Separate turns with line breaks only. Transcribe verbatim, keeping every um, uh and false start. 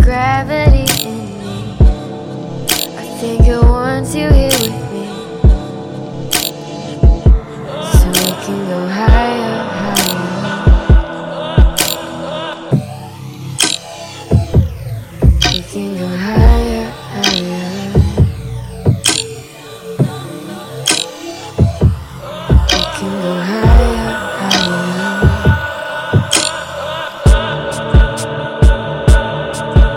gravity in me. I think it wants you here with me, so we can go higher, higher. We can go higher, higher. We can go